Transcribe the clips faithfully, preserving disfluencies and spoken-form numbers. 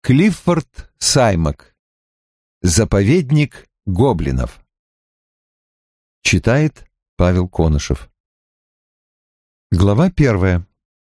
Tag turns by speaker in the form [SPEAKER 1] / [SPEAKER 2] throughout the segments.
[SPEAKER 1] Клиффорд Саймак. Заповедник гоблинов. Читает Павел Конышев. Глава первая.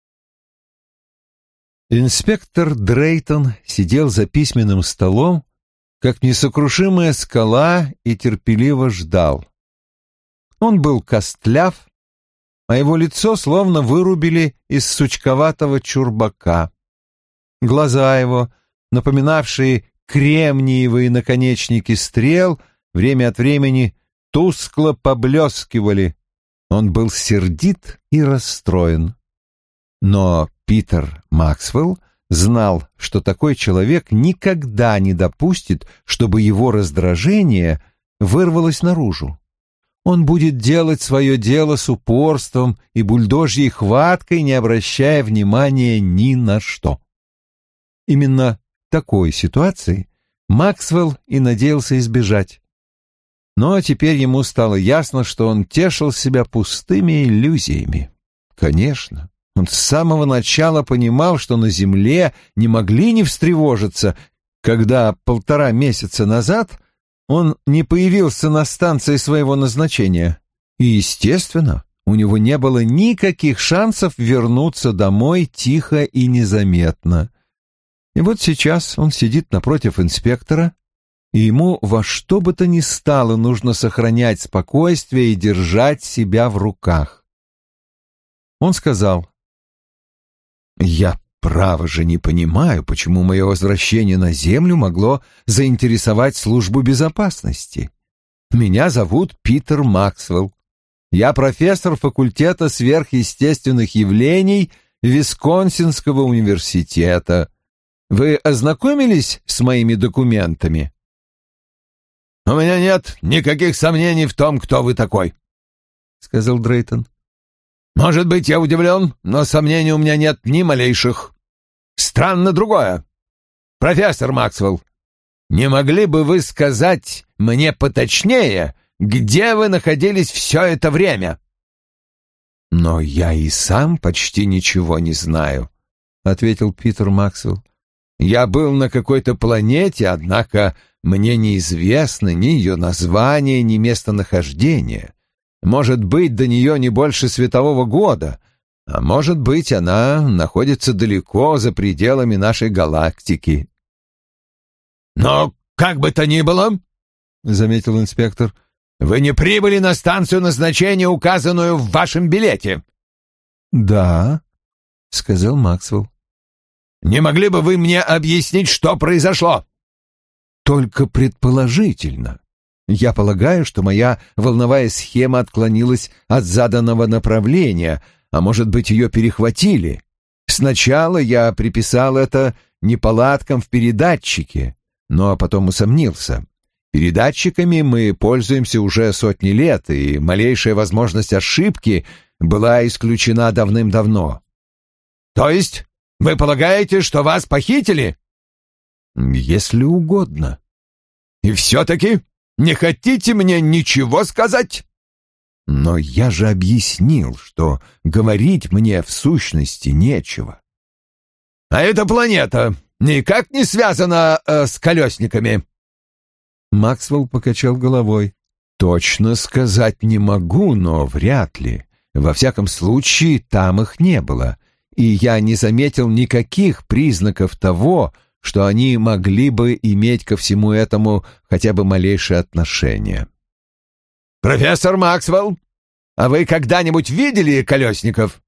[SPEAKER 1] Инспектор Дрейтон сидел за письменным столом, как несокрушимая скала, и терпеливо ждал. Он был костляв, а его лицо словно вырубили из сучковатого чурбака. Глаза его, напоминавшие кремниевые наконечники стрел, время от времени тускло поблескивали. Он был сердит и расстроен. Но Питер Максвелл знал, что такой человек никогда не допустит, чтобы его раздражение вырвалось наружу. Он будет делать свое дело с упорством и бульдожьей хваткой, не обращая внимания ни на что. Именно такой ситуации Максвелл и надеялся избежать. Но теперь ему стало ясно, что он тешил себя пустыми иллюзиями. Конечно, он с самого начала понимал, что на Земле не могли не встревожиться, когда полтора месяца назад он не появился на станции своего назначения. И, естественно, у него не было никаких шансов вернуться домой тихо и незаметно. И вот сейчас он сидит напротив инспектора, и ему во что бы то ни стало нужно сохранять спокойствие и держать себя в руках. Он сказал: «Я, право же, не понимаю, почему мое возвращение на Землю могло заинтересовать службу безопасности. Меня зовут Питер Максвелл. Я профессор факультета сверхъестественных явлений Висконсинского университета. Вы ознакомились с моими документами?» «У меня нет никаких сомнений в том, кто вы такой», — сказал Дрейтон. «Может быть, я удивлен, но сомнений у меня нет ни малейших. Странно другое. Профессор Максвелл, не могли бы вы сказать мне поточнее, где вы находились все это время?» «Но я и сам почти ничего не знаю», — ответил Питер Максвелл. «Я был на какой-то планете, однако мне неизвестно ни ее название, ни местонахождение. Может быть, до нее не больше светового года, а может быть, она находится далеко за пределами нашей галактики». «Но как бы то ни было, — заметил инспектор, — вы не прибыли на станцию назначения, указанную в вашем билете?» «Да», — сказал Максвелл. «Не могли бы вы мне объяснить, что произошло?» «Только предположительно. Я полагаю, что моя волновая схема отклонилась от заданного направления, а может быть, ее перехватили. Сначала я приписал это неполадкам в передатчике, но потом усомнился. Передатчиками мы пользуемся уже сотни лет, и малейшая возможность ошибки была исключена давным-давно». «То есть вы полагаете, что вас похитили?» «Если угодно». «И все-таки не хотите мне ничего сказать?» «Но я же объяснил, что говорить мне в сущности нечего». «А эта планета никак не связана э, с колесниками?» Максвелл покачал головой. «Точно сказать не могу, но вряд ли. Во всяком случае, там их не было, и я не заметил никаких признаков того, что они могли бы иметь ко всему этому хотя бы малейшее отношение». «Профессор Максвелл, а вы когда-нибудь видели колесников?»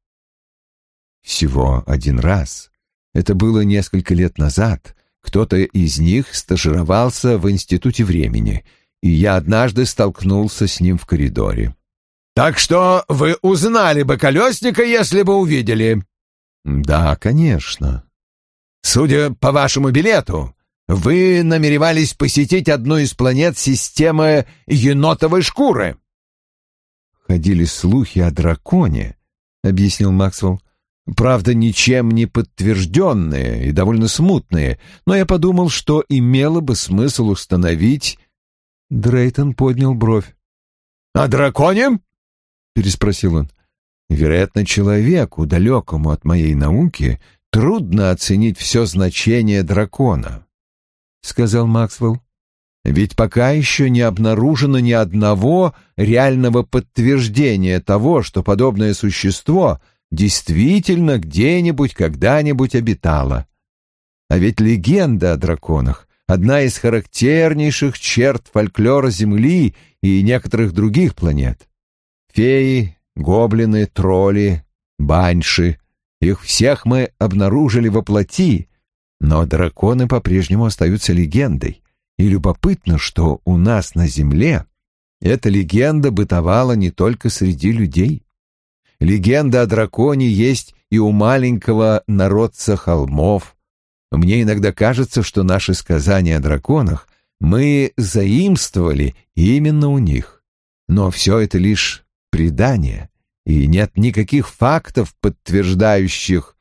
[SPEAKER 1] «Всего один раз. Это было несколько лет назад. Кто-то из них стажировался в Институте времени, и я однажды столкнулся с ним в коридоре». «Так что вы узнали бы колесника, если бы увидели?» «Да, конечно». «Судя по вашему билету, вы намеревались посетить одну из планет системы енотовой шкуры». «Ходили слухи о драконе», — объяснил Максвелл. «Правда, ничем не подтвержденные и довольно смутные, но я подумал, что имело бы смысл установить...» Дрейтон поднял бровь. «О драконе?» — переспросил он. «Вероятно, человеку, далекому от моей науки, трудно оценить все значение дракона, — сказал Максвелл. Ведь пока еще не обнаружено ни одного реального подтверждения того, что подобное существо действительно где-нибудь когда-нибудь обитало. А ведь легенда о драконах — одна из характернейших черт фольклора Земли и некоторых других планет. Феи, гоблины, тролли, банши — их всех мы обнаружили во плоти, но драконы по-прежнему остаются легендой. И любопытно, что у нас на Земле эта легенда бытовала не только среди людей. Легенда о драконе есть и у маленького народца холмов. Мне иногда кажется, что наши сказания о драконах мы заимствовали именно у них. Но все это лишь предание, и нет никаких фактов, подтверждающих...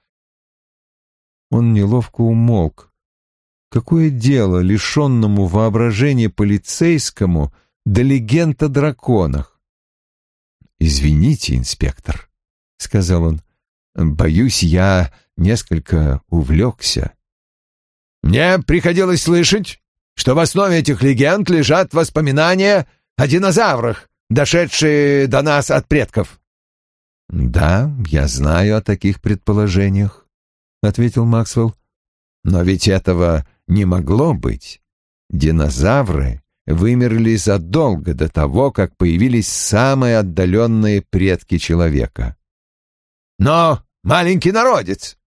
[SPEAKER 1] Он неловко умолк. Какое дело лишенному воображения полицейскому до легенд о драконах? «Извините, инспектор», — сказал он, — «боюсь, я несколько увлекся».
[SPEAKER 2] «Мне приходилось слышать, что в основе этих легенд лежат воспоминания о динозаврах, дошедшие до нас от предков».
[SPEAKER 1] «Да, я знаю о таких предположениях», — ответил Максвелл. «Но ведь этого не могло быть. Динозавры вымерли задолго до того, как появились самые отдаленные предки человека».
[SPEAKER 2] «Но маленький народец!»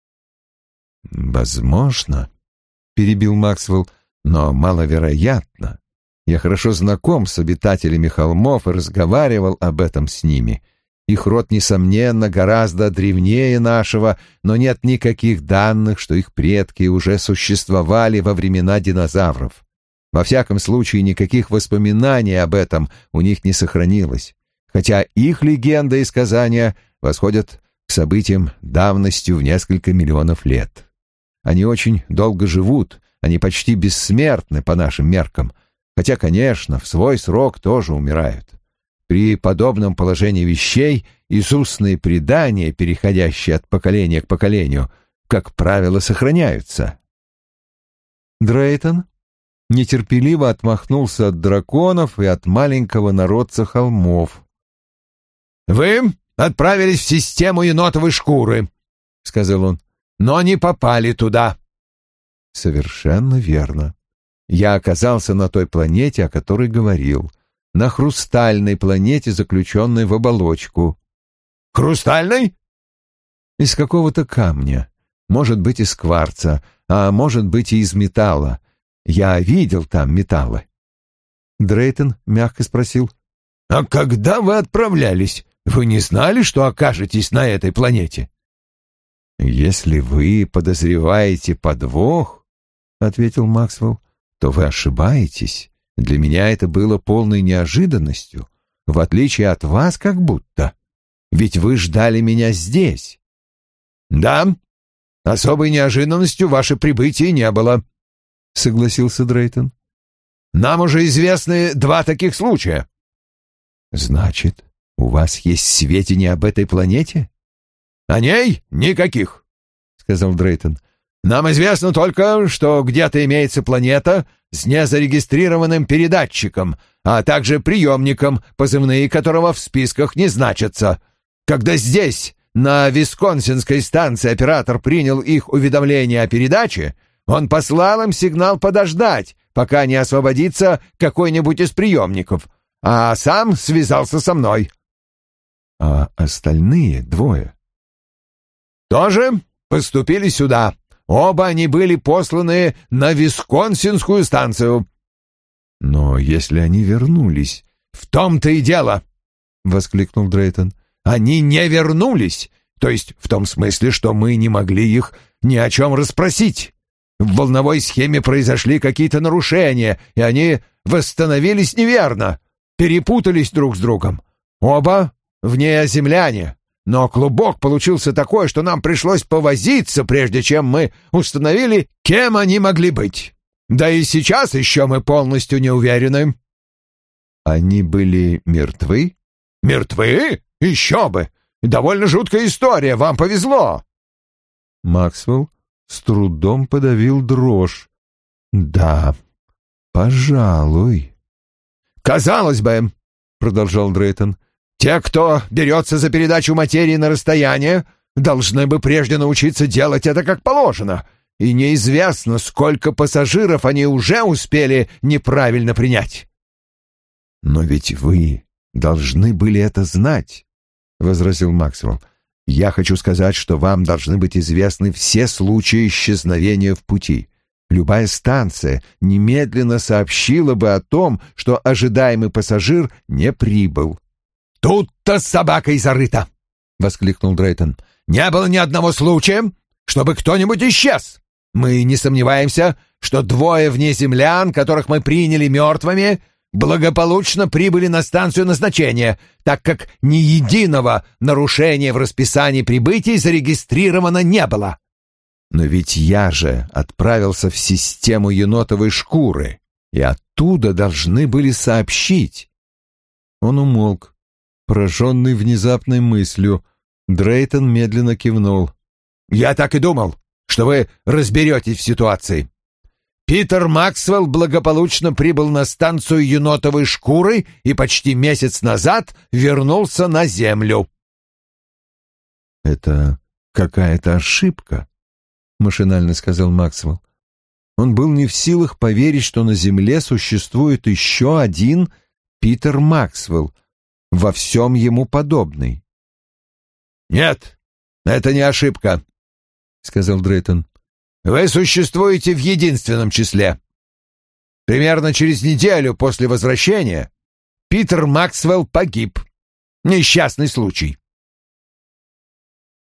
[SPEAKER 1] «Возможно», — перебил Максвелл, — «но маловероятно. Я хорошо знаком с обитателями холмов и разговаривал об этом с ними. Их род, несомненно, гораздо древнее нашего, но нет никаких данных, что их предки уже существовали во времена динозавров. Во всяком случае, никаких воспоминаний об этом у них не сохранилось, хотя их легенды и сказания восходят к событиям давностью в несколько миллионов лет. Они очень долго живут, они почти бессмертны по нашим меркам, хотя, конечно, в свой срок тоже умирают. При подобном положении вещей из устные предания, переходящие от поколения к поколению, как правило, сохраняются. Дрейтон нетерпеливо отмахнулся от драконов и от маленького народца холмов.
[SPEAKER 2] «Вы отправились в систему енотовой шкуры», — сказал он, — «но не попали туда».
[SPEAKER 1] «Совершенно верно. Я оказался на той планете, о которой говорил. На хрустальной планете, заключенной в оболочку».
[SPEAKER 2] «Хрустальной?»
[SPEAKER 1] «Из какого-то камня. Может быть, из кварца, а может быть и из металла. Я видел там металлы». Дрейтон мягко спросил.
[SPEAKER 2] «А когда вы отправлялись, вы не знали, что окажетесь на этой планете?»
[SPEAKER 1] «Если вы подозреваете подвох, — ответил Максвелл, — то вы ошибаетесь. Для меня это было полной неожиданностью, в отличие от вас как будто. Ведь вы ждали меня здесь».
[SPEAKER 2] «Да, особой неожиданностью ваше прибытие не было», — согласился Дрейтон. «Нам уже известны два таких случая».
[SPEAKER 1] «Значит, у вас есть сведения об этой планете?»
[SPEAKER 2] «О ней никаких», — сказал Дрейтон. «Нам известно только, что где-то имеется планета с незарегистрированным передатчиком, а также приемником, позывные которого в списках не значатся. Когда здесь, на Висконсинской станции, оператор принял их уведомление о передаче, он послал им сигнал подождать, пока не освободится какой-нибудь из приемников, а сам связался со мной».
[SPEAKER 1] «А остальные двое?»
[SPEAKER 2] «Тоже поступили сюда. Оба они были посланы на Висконсинскую станцию».
[SPEAKER 1] «Но если они вернулись...»
[SPEAKER 2] «В том-то и дело!» — воскликнул Дрейтон. «Они не вернулись, то есть в том смысле, что мы не могли их ни о чем расспросить. В волновой схеме произошли какие-то нарушения, и они восстановились неверно, перепутались друг с другом. Оба внеземляне. Но клубок получился такой, что нам пришлось повозиться, прежде чем мы установили, кем они могли быть. Да и сейчас еще мы полностью не уверены».
[SPEAKER 1] «Они были мертвы?»
[SPEAKER 2] «Мертвы? Еще бы! Довольно жуткая история, вам повезло».
[SPEAKER 1] Максвелл с трудом подавил дрожь. «Да, пожалуй».
[SPEAKER 2] «Казалось бы, — продолжал Дрейтон, — те, кто берется за передачу материи на расстояние, должны бы прежде научиться делать это как положено, и неизвестно, сколько пассажиров они уже успели неправильно принять».
[SPEAKER 1] «Но ведь вы должны были это знать», — возразил Максвелл. «Я хочу сказать, что вам должны быть известны все случаи исчезновения в пути. Любая станция немедленно сообщила бы о том, что ожидаемый пассажир не прибыл».
[SPEAKER 2] «Тут-то с собакой зарыто!» — воскликнул Дрейтон. «Не было ни одного случая, чтобы кто-нибудь исчез. Мы не сомневаемся, что двое внеземлян, которых мы приняли мертвыми, благополучно прибыли на станцию назначения, так как ни единого нарушения в расписании прибытий зарегистрировано не было».
[SPEAKER 1] «Но ведь я же отправился в систему енотовой шкуры, и оттуда должны были сообщить». Он умолк, пораженный внезапной мыслью. Дрейтон медленно кивнул.
[SPEAKER 2] «Я так и думал, что вы разберетесь в ситуации. Питер Максвелл благополучно прибыл на станцию енотовой шкуры и почти месяц назад вернулся на Землю».
[SPEAKER 1] «Это какая-то ошибка», — машинально сказал Максвелл. Он был не в силах поверить, что на Земле существует еще один Питер Максвелл, во всем ему подобный.
[SPEAKER 2] «Нет, это не ошибка», — сказал Дрейтон. «Вы существуете в единственном числе. Примерно через неделю после возвращения Питер Максвелл погиб. Несчастный случай.